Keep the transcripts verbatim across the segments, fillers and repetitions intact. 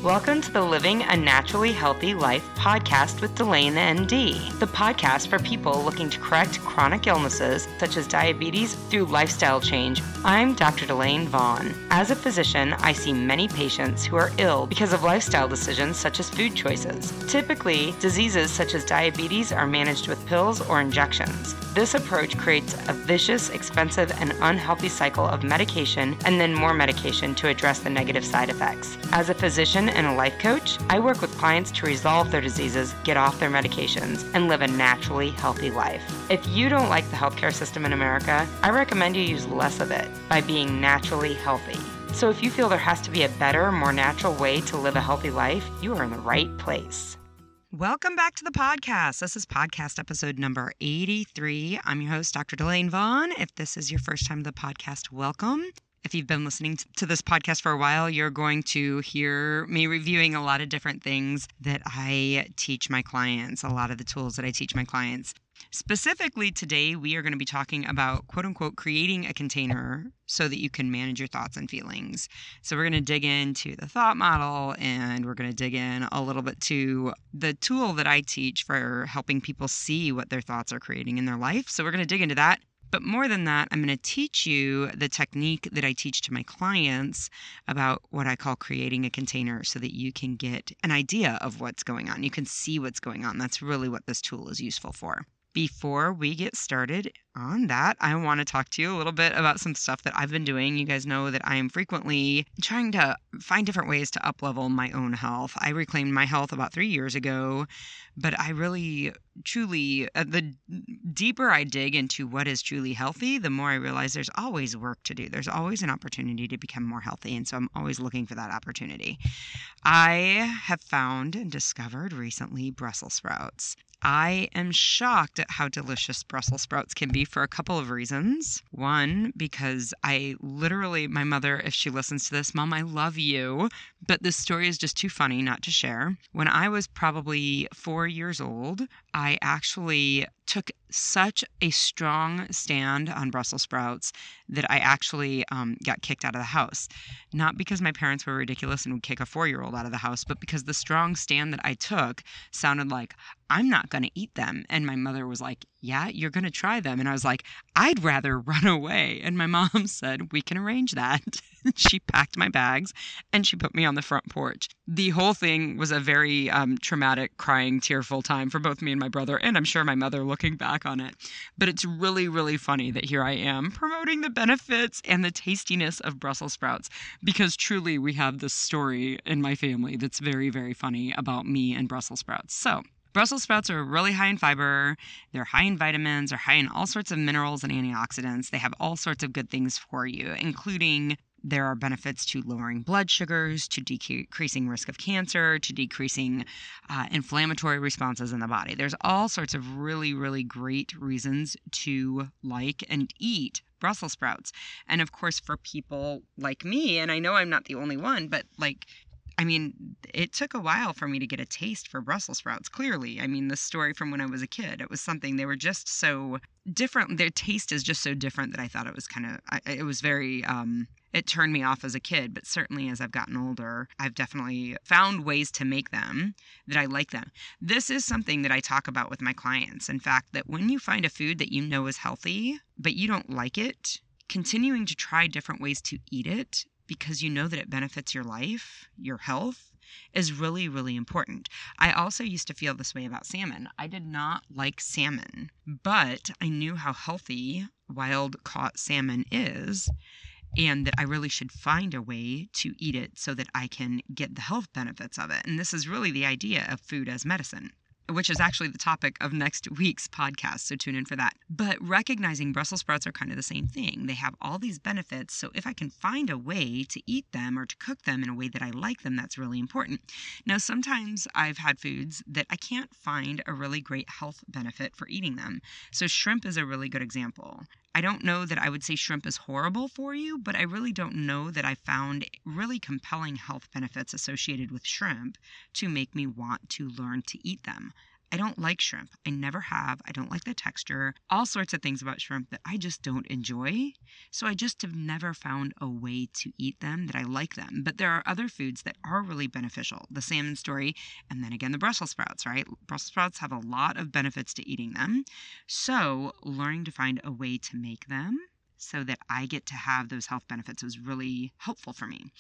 Welcome to the Living a Naturally Healthy Life podcast with Delane N D, the podcast for people looking to correct chronic illnesses such as diabetes through lifestyle change. I'm Doctor Delane Vaughn. As a physician, I see many patients who are ill because of lifestyle decisions such as food choices. Typically, diseases such as diabetes are managed with pills or injections. This approach creates a vicious, expensive, and unhealthy cycle of medication and then more medication to address the negative side effects. As a physician and a life coach, I work with clients to resolve their diseases, get off their medications, and live a naturally healthy life. If you don't like the healthcare system in America, I recommend you use less of it by being naturally healthy. So if you feel there has to be a better, more natural way to live a healthy life, you are in the right place. Welcome back to the podcast. This is podcast episode number eighty-three. I'm your host, Doctor Delane Vaughn. If this is your first time to the podcast, welcome. If you've been listening to this podcast for a while, you're going to hear me reviewing a lot of different things that I teach my clients, a lot of the tools that I teach my clients. Specifically today, we are going to be talking about, quote unquote, creating a container so that you can manage your thoughts and feelings. So we're going to dig into the thought model, and we're going to dig in a little bit to the tool that I teach for helping people see what their thoughts are creating in their life. So we're going to dig into that. But more than that, I'm going to teach you the technique that I teach to my clients about what I call creating a container so that you can get an idea of what's going on. You can see what's going on. That's really what this tool is useful for. Before we get started on that, I want to talk to you a little bit about some stuff that I've been doing. You guys know that I am frequently trying to find different ways to up-level my own health. I reclaimed my health about three years ago, but I really, truly, uh, the deeper I dig into what is truly healthy, the more I realize there's always work to do. There's always an opportunity to become more healthy, and so I'm always looking for that opportunity. I have found and discovered recently Brussels sprouts. I am shocked at how delicious Brussels sprouts can be for a couple of reasons. One, because I literally, my mother, if she listens to this, Mom, I love you, but this story is just too funny not to share. When I was probably four years old, I actually took such a strong stand on Brussels sprouts that I actually um, got kicked out of the house. Not because my parents were ridiculous and would kick a four-year-old out of the house, but because the strong stand that I took sounded like, I'm not going to eat them. And my mother was like, yeah, you're going to try them. And I was like, I'd rather run away. And my mom said, we can arrange that. She packed my bags and she put me on the front porch. The whole thing was a very um, traumatic, crying, tearful time for both me and my brother, and I'm sure my mother looking back on it. But it's really, really funny that here I am promoting the benefits and the tastiness of Brussels sprouts, because truly we have this story in my family that's very, very funny about me and Brussels sprouts. So Brussels sprouts are really high in fiber, they're high in vitamins, they're high in all sorts of minerals and antioxidants. They have all sorts of good things for you, including there are benefits to lowering blood sugars, to decreasing risk of cancer, to decreasing uh, inflammatory responses in the body. There's all sorts of really, really great reasons to like and eat Brussels sprouts. And of course, for people like me, and I know I'm not the only one, but like, I mean, it took a while for me to get a taste for Brussels sprouts, clearly. I mean, the story from when I was a kid, it was something, they were just so different. Their taste is just so different that I thought it was kind of, it was very, um, it turned me off as a kid. But certainly as I've gotten older, I've definitely found ways to make them that I like them. This is something that I talk about with my clients. In fact, that when you find a food that you know is healthy, but you don't like it, continuing to try different ways to eat it because you know that it benefits your life, your health, is really, really important. I also used to feel this way about salmon. I did not like salmon, but I knew how healthy wild-caught salmon is, and that I really should find a way to eat it so that I can get the health benefits of it. And this is really the idea of food as medicine, which is actually the topic of next week's podcast, so tune in for that. But recognizing Brussels sprouts are kind of the same thing. They have all these benefits, so if I can find a way to eat them or to cook them in a way that I like them, that's really important. Now, sometimes I've had foods that I can't find a really great health benefit for eating them. So shrimp is a really good example. I don't know that I would say shrimp is horrible for you, but I really don't know that I found really compelling health benefits associated with shrimp to make me want to learn to eat them. I don't like shrimp. I never have. I don't like the texture. All sorts of things about shrimp that I just don't enjoy. So I just have never found a way to eat them that I like them. But there are other foods that are really beneficial. The salmon story, and then again the Brussels sprouts, right? Brussels sprouts have a lot of benefits to eating them. So learning to find a way to make them so that I get to have those health benefits was really helpful for me.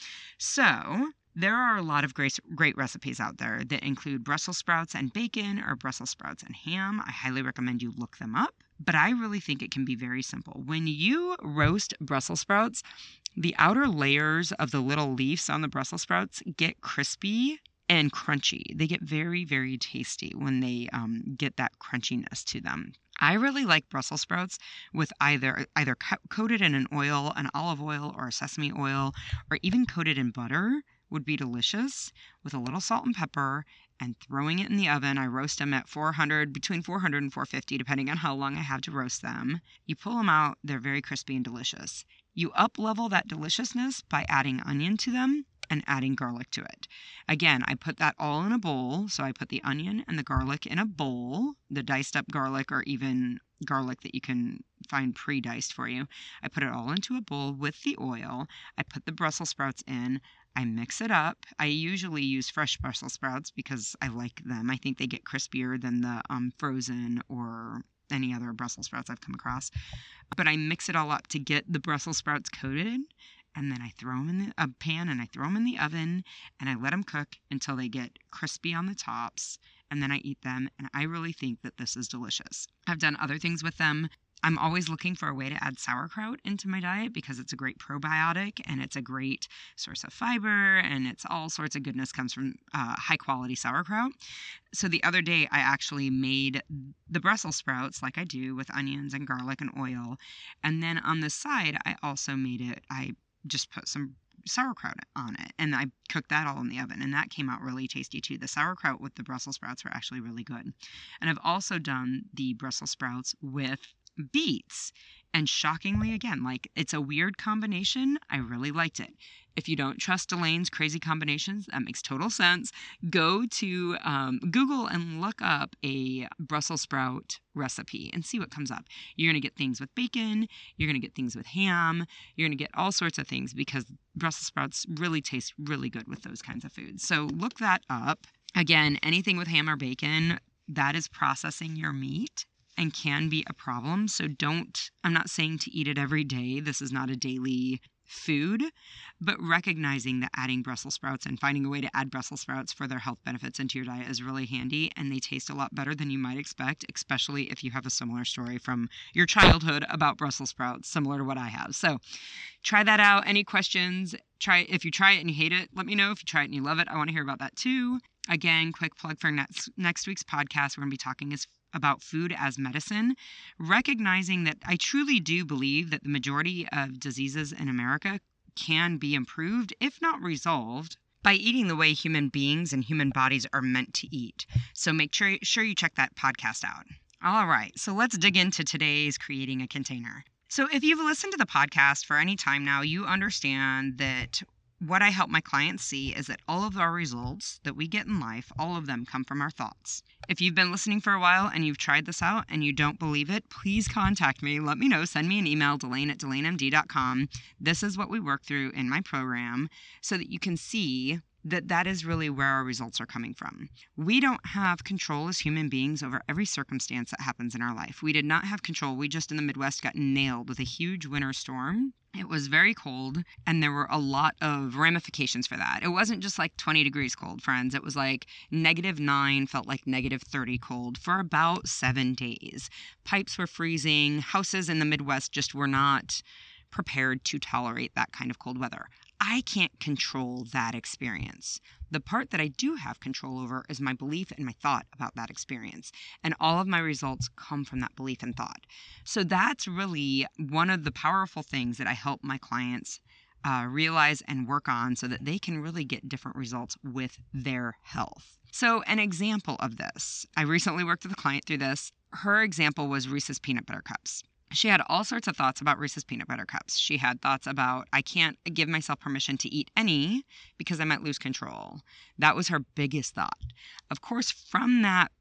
So there are a lot of great, great recipes out there that include Brussels sprouts and bacon or Brussels sprouts and ham. I highly recommend you look them up, but I really think it can be very simple. When you roast Brussels sprouts, the outer layers of the little leaves on the Brussels sprouts get crispy and crunchy. They get very, very tasty when they um, get that crunchiness to them. I really like Brussels sprouts with either either co- coated in an oil, an olive oil, or a sesame oil, or even coated in butter would be delicious with a little salt and pepper and throwing it in the oven. I roast them at four hundred, between four hundred and four fifty, depending on how long I have to roast them. You pull them out, they're very crispy and delicious. You up level that deliciousness by adding onion to them and adding garlic to it. Again, I put that all in a bowl. So I put the onion and the garlic in a bowl, the diced up garlic or even garlic that you can find pre-diced for you. I put it all into a bowl with the oil. I put the Brussels sprouts in. I mix it up. I usually use fresh Brussels sprouts because I like them. I think they get crispier than the um, frozen or any other Brussels sprouts I've come across. But I mix it all up to get the Brussels sprouts coated. And then I throw them in the, a pan and I throw them in the oven and I let them cook until they get crispy on the tops. And then I eat them. And I really think that this is delicious. I've done other things with them. I'm always looking for a way to add sauerkraut into my diet because it's a great probiotic and it's a great source of fiber and it's all sorts of goodness comes from uh, high quality sauerkraut. So the other day I actually made the Brussels sprouts like I do with onions and garlic and oil. And then on the side, I also made it, I just put some sauerkraut on it and I cooked that all in the oven and that came out really tasty too. The sauerkraut with the Brussels sprouts were actually really good. And I've also done the Brussels sprouts with beets and shockingly again, like it's a weird combination. I really liked it. If you don't trust Elaine's crazy combinations, that makes total sense. Go to um, Google and look up a Brussels sprout recipe and see what comes up. You're going to get things with bacon. You're going to get things with ham. You're going to get all sorts of things because Brussels sprouts really taste really good with those kinds of foods. So look that up. Again, anything with ham or bacon, that is processing your meat and can be a problem. So don't, I'm not saying to eat it every day. This is not a daily food, but recognizing that adding Brussels sprouts and finding a way to add Brussels sprouts for their health benefits into your diet is really handy, and they taste a lot better than you might expect, especially if you have a similar story from your childhood about Brussels sprouts, similar to what I have. So try that out. Any questions? Try if you try it and you hate it, let me know. If you try it and you love it, I want to hear about that too. Again, quick plug for next next week's podcast. We're going to be talking is about food as medicine, recognizing that I truly do believe that the majority of diseases in America can be improved, if not resolved, by eating the way human beings and human bodies are meant to eat. So make sure, sure you check that podcast out. All right, so let's dig into today's Creating a Container. So if you've listened to the podcast for any time now, you understand that what I help my clients see is that all of our results that we get in life, all of them come from our thoughts. If you've been listening for a while and you've tried this out and you don't believe it, please contact me. Let me know. Send me an email, Delane at delane m d dot com. This is what we work through in my program so that you can see that that is really where our results are coming from. We don't have control as human beings over every circumstance that happens in our life. We did not have control. We just in the Midwest got nailed with a huge winter storm. It was very cold, and there were a lot of ramifications for that. It wasn't just like twenty degrees cold, friends. It was like negative nine, felt like negative thirty cold for about seven days. Pipes were freezing. Houses in the Midwest just were not prepared to tolerate that kind of cold weather. I can't control that experience. The part that I do have control over is my belief and my thought about that experience. And all of my results come from that belief and thought. So that's really one of the powerful things that I help my clients uh, realize and work on so that they can really get different results with their health. So an example of this, I recently worked with a client through this. Her example was Reese's Peanut Butter Cups. She had all sorts of thoughts about Reese's Peanut Butter Cups. She had thoughts about, I can't give myself permission to eat any because I might lose control. That was her biggest thought. Of course, from that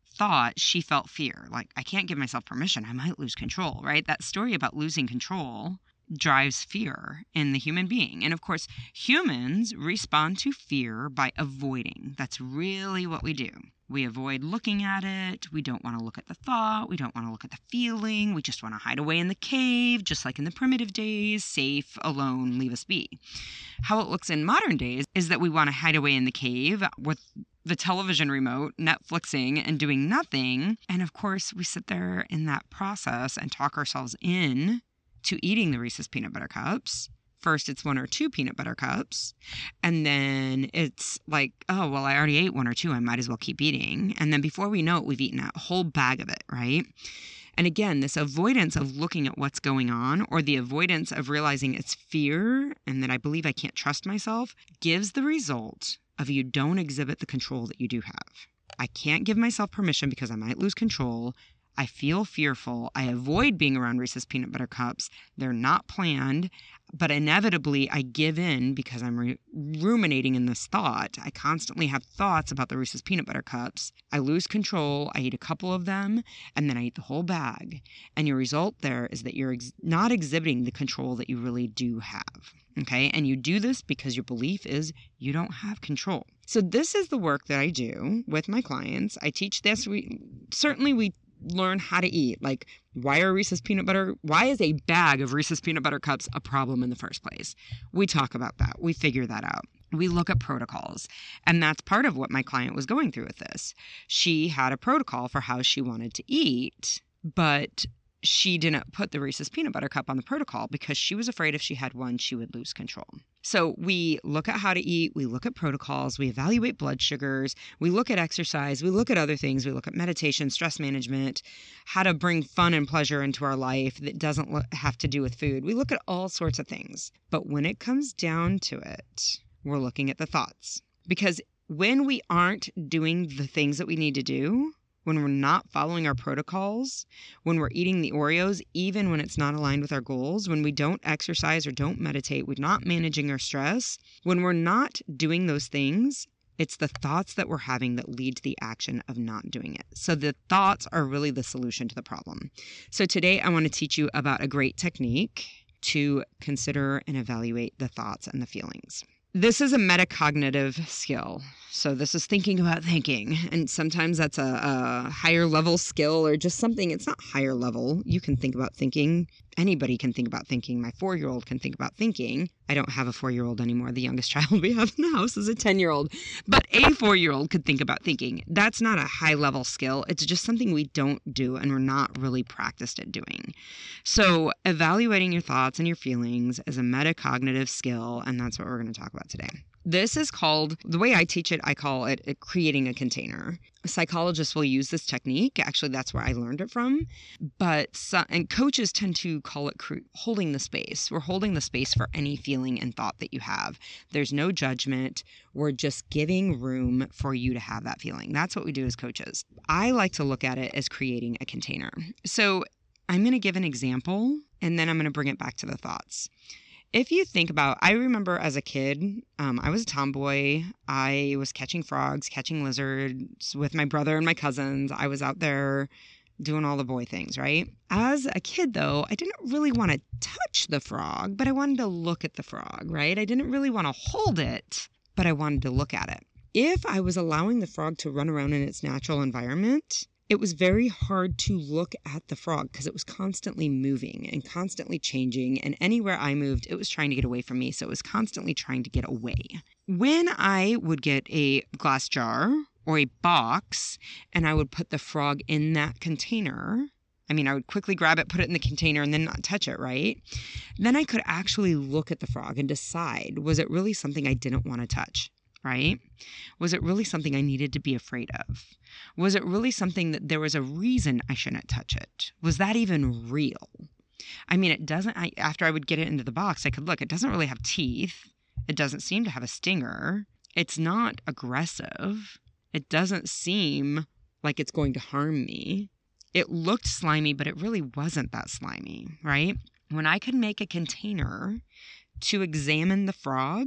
thought, she felt fear. Like, I can't give myself permission. I might lose control, right? That story about losing control drives fear in the human being. And of course, humans respond to fear by avoiding. That's really what we do. We avoid looking at it. We don't want to look at the thought. We don't want to look at the feeling. We just want to hide away in the cave, just like in the primitive days, safe, alone, leave us be. How it looks in modern days is that we want to hide away in the cave with the television remote, Netflixing, and doing nothing. And of course, we sit there in that process and talk ourselves in to eating the Reese's Peanut Butter Cups. First, it's one or two peanut butter cups. And then it's like, oh, well, I already ate one or two. I might as well keep eating. And then before we know it, we've eaten a whole bag of it, right? And again, this avoidance of looking at what's going on, or the avoidance of realizing it's fear and that I believe I can't trust myself, gives the result of you don't exhibit the control that you do have. I can't give myself permission because I might lose control. I feel fearful. I avoid being around Reese's Peanut Butter Cups. They're not planned, but inevitably I give in because I'm re- ruminating in this thought. I constantly have thoughts about the Reese's Peanut Butter Cups. I lose control. I eat a couple of them, and then I eat the whole bag. And your result there is that you're ex- not exhibiting the control that you really do have. Okay? And you do this because your belief is you don't have control. So this is the work that I do with my clients. I teach this. We certainly we learn how to eat. Like, why are Reese's peanut butter, why is a bag of Reese's Peanut Butter Cups a problem in the first place? We talk about that. We figure that out. We look at protocols. And that's part of what my client was going through with this. She had a protocol for how she wanted to eat, but she didn't put the Reese's Peanut Butter Cup on the protocol because she was afraid if she had one, she would lose control. So we look at how to eat, we look at protocols, we evaluate blood sugars, we look at exercise, we look at other things, we look at meditation, stress management, how to bring fun and pleasure into our life that doesn't lo- have to do with food. We look at all sorts of things. But when it comes down to it, we're looking at the thoughts. Because when we aren't doing the things that we need to do, when we're not following our protocols, when we're eating the Oreos, even when it's not aligned with our goals, when we don't exercise or don't meditate, we're not managing our stress, when we're not doing those things, it's the thoughts that we're having that lead to the action of not doing it. So the thoughts are really the solution to the problem. So today I want to teach you about a great technique to consider and evaluate the thoughts and the feelings. This is a metacognitive skill. So this is thinking about thinking. And sometimes that's a, a higher level skill or just something. It's not higher level. You can think about thinking. Anybody can think about thinking. My four-year-old can think about thinking. I don't have a four-year-old anymore. The youngest child we have in the house is a ten-year-old. But a four-year-old could think about thinking. That's not a high-level skill. It's just something we don't do and we're not really practiced at doing. So evaluating your thoughts and your feelings is a metacognitive skill, and that's what we're going to talk about today. This is called, the way I teach it, I call it, it creating a container. Psychologists will use this technique. Actually, that's where I learned it from. But, so, and coaches tend to call it cre- holding the space. We're holding the space for any feeling and thought that you have. There's no judgment. We're just giving room for you to have that feeling. That's what we do as coaches. I like to look at it as creating a container. So I'm going to give an example, and then I'm going to bring it back to the thoughts. If you think about, I remember as a kid, um, I was a tomboy. I was catching frogs, catching lizards with my brother and my cousins. I was out there doing all the boy things, right? As a kid, though, I didn't really want to touch the frog, but I wanted to look at the frog, right? I didn't really want to hold it, but I wanted to look at it. If I was allowing the frog to run around in its natural environment, it was very hard to look at the frog because it was constantly moving and constantly changing. And anywhere I moved, it was trying to get away from me. So it was constantly trying to get away. When I would get a glass jar or a box and I would put the frog in that container, I mean, I would quickly grab it, put it in the container, and then not touch it, right? Then I could actually look at the frog and decide, was it really something I didn't want to touch? Right? Was it really something I needed to be afraid of? Was it really something that there was a reason I shouldn't touch it? Was that even real? I mean, it doesn't, I, after I would get it into the box, I could look, it doesn't really have teeth. It doesn't seem to have a stinger. It's not aggressive. It doesn't seem like it's going to harm me. It looked slimy, but it really wasn't that slimy, right? When I could make a container to examine the frog,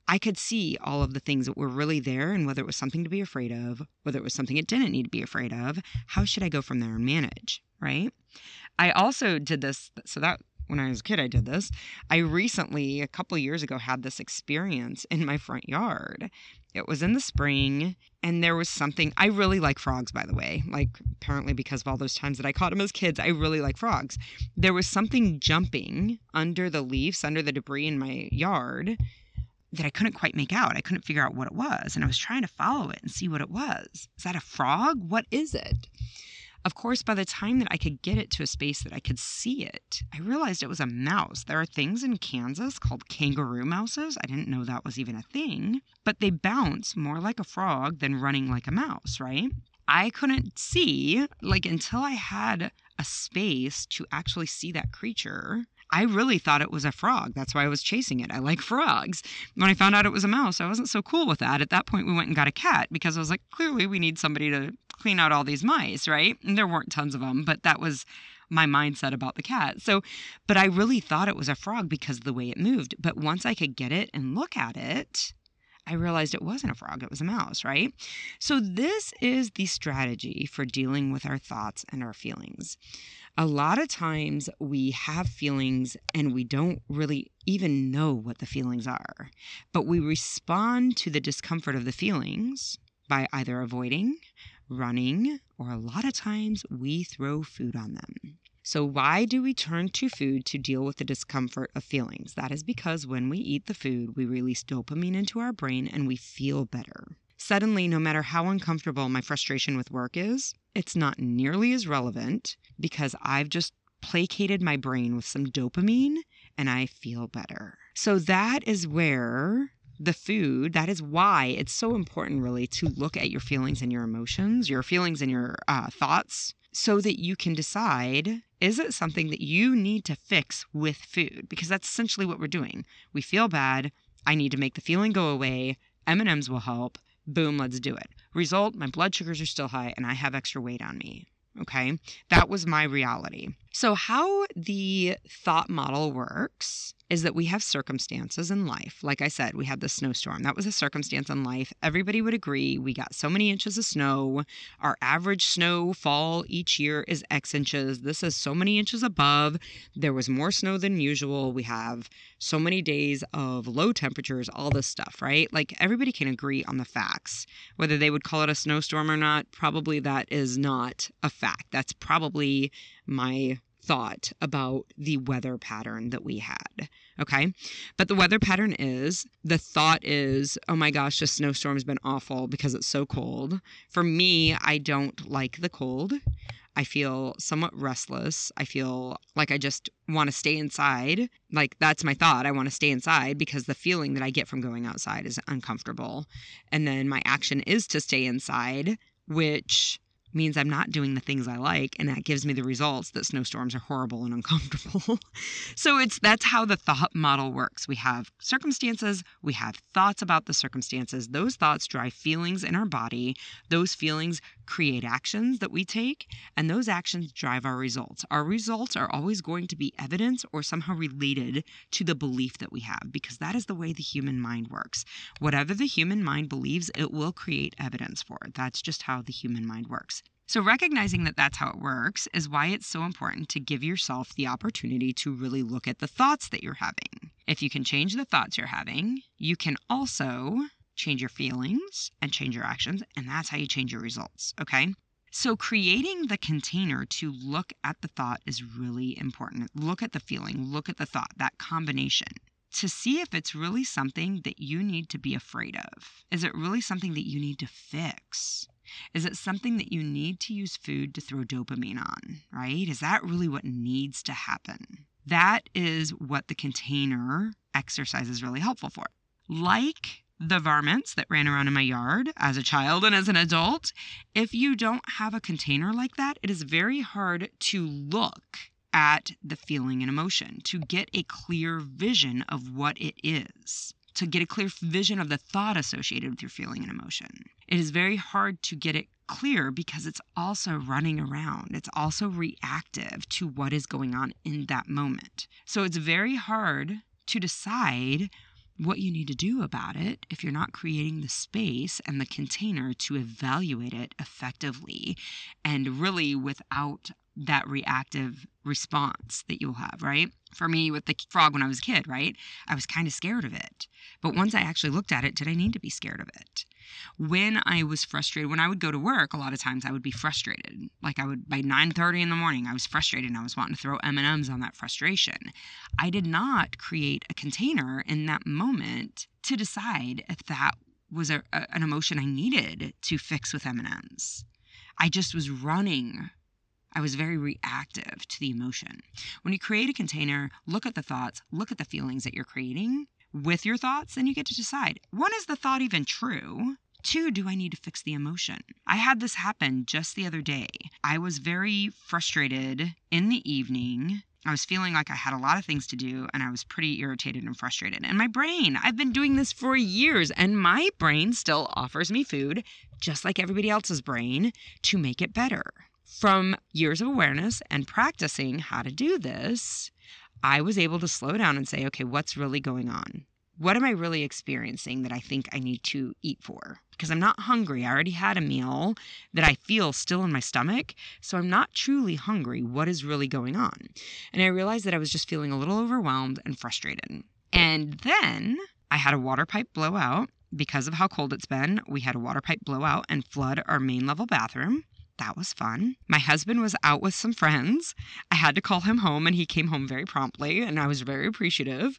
I could see all of the things that were really there and whether it was something to be afraid of, whether it was something it didn't need to be afraid of. How should I go from there and manage, right? I also did this. So that when I was a kid, I did this. I recently, a couple of years ago, had this experience in my front yard. It was in the spring, and there was something. I really like frogs, by the way. Like, apparently because of all those times that I caught them as kids, I really like frogs. There was something jumping under the leaves, under the debris in my yard that I couldn't quite make out. I couldn't figure out what it was, and I was trying to follow it and see what it was. Is that a frog? What is it? Of course, by the time that I could get it to a space that I could see it, I realized it was a mouse. There are things in Kansas called kangaroo mouses. I didn't know that was even a thing, but they bounce more like a frog than running like a mouse, right? I couldn't see, like, until I had a space to actually see that creature. I really thought it was a frog. That's why I was chasing it. I like frogs. When I found out it was a mouse, I wasn't so cool with that. At that point, we went and got a cat because I was like, clearly we need somebody to clean out all these mice, right? And there weren't tons of them, but that was my mindset about the cat. So, but I really thought it was a frog because of the way it moved. But once I could get it and look at it, I realized it wasn't a frog, it was a mouse, right? So this is the strategy for dealing with our thoughts and our feelings. A lot of times we have feelings and we don't really even know what the feelings are, but we respond to the discomfort of the feelings by either avoiding, running, or a lot of times we throw food on them. So why do we turn to food to deal with the discomfort of feelings? That is because when we eat the food, we release dopamine into our brain and we feel better. Suddenly, no matter how uncomfortable my frustration with work is, it's not nearly as relevant because I've just placated my brain with some dopamine and I feel better. So that is where the food, that is why it's so important really to look at your feelings and your emotions, your feelings and your uh, thoughts, so that you can decide, is it something that you need to fix with food? Because that's essentially what we're doing. We feel bad. I need to make the feeling go away. M and M's will help. Boom, let's do it. Result, my blood sugars are still high and I have extra weight on me. Okay, that was my reality. So how the thought model works is that we have circumstances in life. Like I said, we had the snowstorm. That was a circumstance in life. Everybody would agree. We got so many inches of snow. Our average snowfall each year is X inches. This is so many inches above. There was more snow than usual. We have so many days of low temperatures, all this stuff, right? Like everybody can agree on the facts. Whether they would call it a snowstorm or not, probably that is not a fact. That's probably my thought about the weather pattern that we had. Okay. But the weather pattern is, the thought is, oh my gosh, this snowstorm has been awful because it's so cold. For me, I don't like the cold. I feel somewhat restless. I feel like I just want to stay inside. Like that's my thought. I want to stay inside because the feeling that I get from going outside is uncomfortable. And then my action is to stay inside, which means I'm not doing the things I like, and that gives me the results that snowstorms are horrible and uncomfortable. So it's that's how the thought model works. We have circumstances, we have thoughts about the circumstances. Those thoughts drive feelings in our body. Those feelings create actions that we take, and those actions drive our results. Our results are always going to be evidence or somehow related to the belief that we have, because that is the way the human mind works. Whatever the human mind believes, it will create evidence for it. That's just how the human mind works. So recognizing that that's how it works is why it's so important to give yourself the opportunity to really look at the thoughts that you're having. If you can change the thoughts you're having, you can also change your feelings and change your actions, and that's how you change your results, okay? So creating the container to look at the thought is really important. Look at the feeling, look at the thought, that combination, to see if it's really something that you need to be afraid of. Is it really something that you need to fix? Is it something that you need to use food to throw dopamine on, right? Is that really what needs to happen? That is what the container exercise is really helpful for. Like the varmints that ran around in my yard as a child and as an adult, if you don't have a container like that, it is very hard to look at the feeling and emotion, to get a clear vision of what it is, to get a clear vision of the thought associated with your feeling and emotion. It is very hard to get it clear because it's also running around. It's also reactive to what is going on in that moment. So it's very hard to decide what you need to do about it if you're not creating the space and the container to evaluate it effectively and really without that reactive response that you'll have, right? For me with the frog when I was a kid, right? I was kind of scared of it. But once I actually looked at it, did I need to be scared of it? When I was frustrated, when I would go to work, a lot of times I would be frustrated. Like I would, by nine thirty in the morning, I was frustrated and I was wanting to throw M and M's on that frustration. I did not create a container in that moment to decide if that was a, a, an emotion I needed to fix with M and M's. I just was running. I was very reactive to the emotion. When you create a container, look at the thoughts, look at the feelings that you're creating with your thoughts, and you get to decide, one, is the thought even true? Two, do I need to fix the emotion? I had this happen just the other day. I was very frustrated in the evening. I was feeling like I had a lot of things to do, and I was pretty irritated and frustrated. And my brain, I've been doing this for years, and my brain still offers me food, just like everybody else's brain, to make it better. From years of awareness and practicing how to do this, I was able to slow down and say, okay, what's really going on? What am I really experiencing that I think I need to eat for? Because I'm not hungry. I already had a meal that I feel still in my stomach. So I'm not truly hungry. What is really going on? And I realized that I was just feeling a little overwhelmed and frustrated. And then I had a water pipe blow out. Because of how cold it's been, we had a water pipe blow out and flood our main level bathroom. That was fun. My husband was out with some friends. I had to call him home and he came home very promptly and I was very appreciative.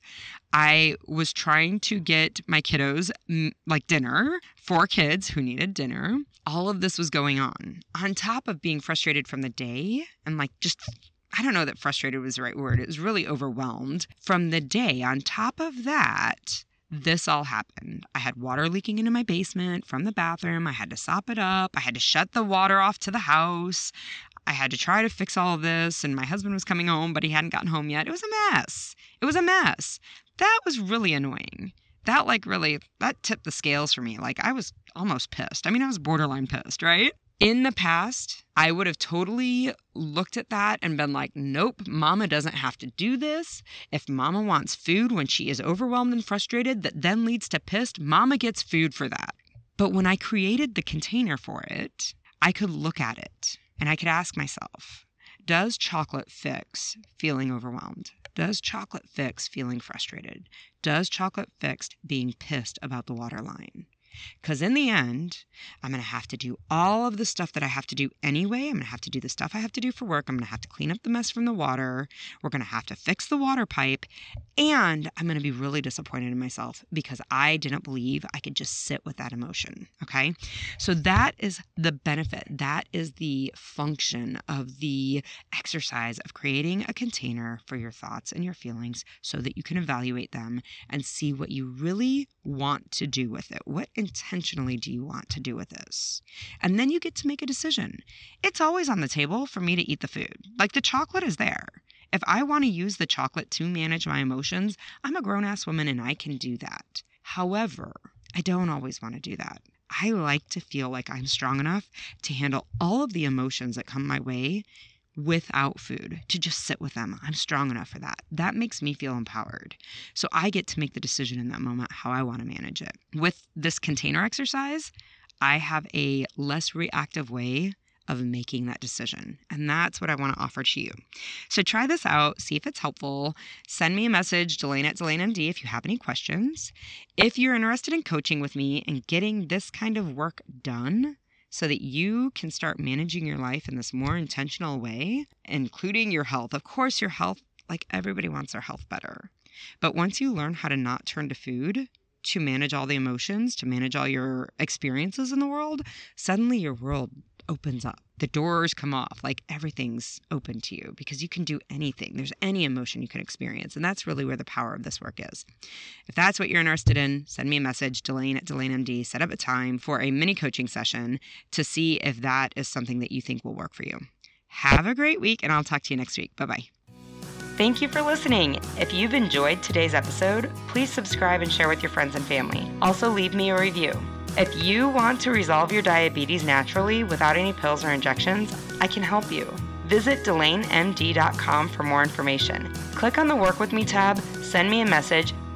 I was trying to get my kiddos m- like dinner, four kids who needed dinner. All of this was going on. On top of being frustrated from the day and like just, I don't know that frustrated was the right word. It was really overwhelmed from the day. On top of that, this all happened. I had water leaking into my basement from the bathroom. I had to sop it up. I had to shut the water off to the house. I had to try to fix all of this. And my husband was coming home, but he hadn't gotten home yet. It was a mess. It was a mess. That was really annoying. That like really, that tipped the scales for me. Like I was almost pissed. I mean, I was borderline pissed, right? In the past, I would have totally looked at that and been like, nope, mama doesn't have to do this. If mama wants food when she is overwhelmed and frustrated, that then leads to pissed, mama gets food for that. But when I created the container for it, I could look at it and I could ask myself, does chocolate fix feeling overwhelmed? Does chocolate fix feeling frustrated? Does chocolate fix being pissed about the water line? Because in the end, I'm going to have to do all of the stuff that I have to do anyway. I'm going to have to do the stuff I have to do for work. I'm going to have to clean up the mess from the water. We're going to have to fix the water pipe. And I'm going to be really disappointed in myself because I didn't believe I could just sit with that emotion. Okay. So that is the benefit. That is the function of the exercise of creating a container for your thoughts and your feelings so that you can evaluate them and see what you really want to do with it. What intentionally do you want to do with this? And then you get to make a decision. It's always on the table for me to eat the food. Like the chocolate is there. If I want to use the chocolate to manage my emotions, I'm a grown-ass woman and I can do that. However, I don't always want to do that. I like to feel like I'm strong enough to handle all of the emotions that come my way without food, to just sit with them. I'm strong enough for that. That makes me feel empowered. So I get to make the decision in that moment how I want to manage it. With this container exercise, I have a less reactive way of making that decision. And that's what I want to offer to you. So try this out, see if it's helpful. Send me a message, Delane at Delane M D, if you have any questions. If you're interested in coaching with me and getting this kind of work done, so that you can start managing your life in this more intentional way, including your health. Of course, your health, like everybody wants their health better. But once you learn how to not turn to food to manage all the emotions, to manage all your experiences in the world, suddenly your world opens up. The doors come off, like everything's open to you because you can do anything. There's any emotion you can experience. And that's really where the power of this work is. If that's what you're interested in, send me a message, Delane at Delane M D. Set up a time for a mini coaching session to see if that is something that you think will work for you. Have a great week, and I'll talk to you next week. Bye-bye. Thank you for listening. If you've enjoyed today's episode, please subscribe and share with your friends and family. Also, leave me a review. If you want to resolve your diabetes naturally without any pills or injections, I can help you. Visit Delane M D dot com for more information. Click on the Work With Me tab, send me a message,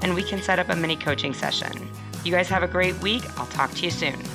and we can set up a mini coaching session. You guys have a great week. I'll talk to you soon.